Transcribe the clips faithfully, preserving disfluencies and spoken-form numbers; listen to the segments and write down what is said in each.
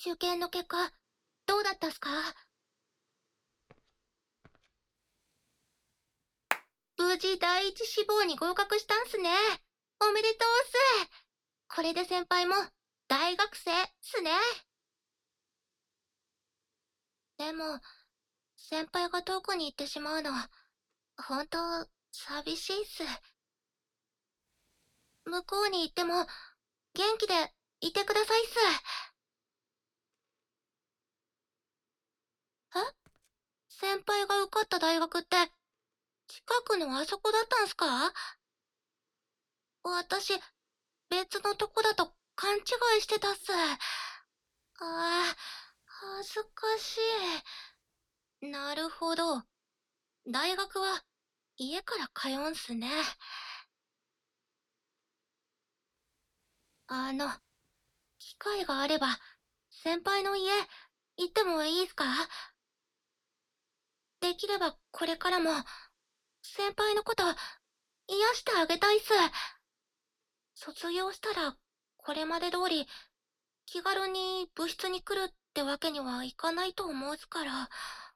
受験の結果、どうだったっすか？無事第一志望に合格したんすね。おめでとうっす。これで先輩も大学生っすね。でも、先輩が遠くに行ってしまうの、本当寂しいっす。向こうに行っても、元気でいてくださいっす。え？先輩が受かった大学って、近くのあそこだったんすか？私、別のとこだと勘違いしてたっす。ああ、恥ずかしい。なるほど。大学は家から通うんすね。あの、機会があれば、先輩の家、行ってもいいっすか？できればこれからも、先輩のこと、癒してあげたいっす。卒業したら、これまで通り、気軽に部室に来るってわけにはいかないと思うっすから。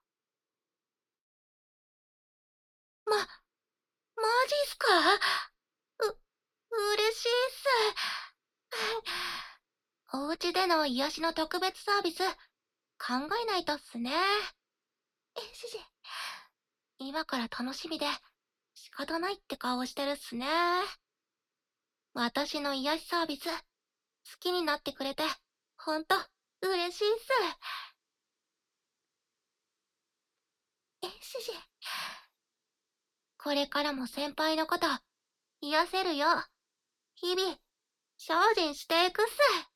ま、マジっすか？う、嬉しいっす。お家での癒しの特別サービス、考えないとっすね。えしし。今から楽しみで、仕方ないって顔してるっすね。私の癒しサービス、好きになってくれて、ほんと、嬉しいっす。えしし。これからも先輩のこと、癒せるよう、日々、精進していくっす。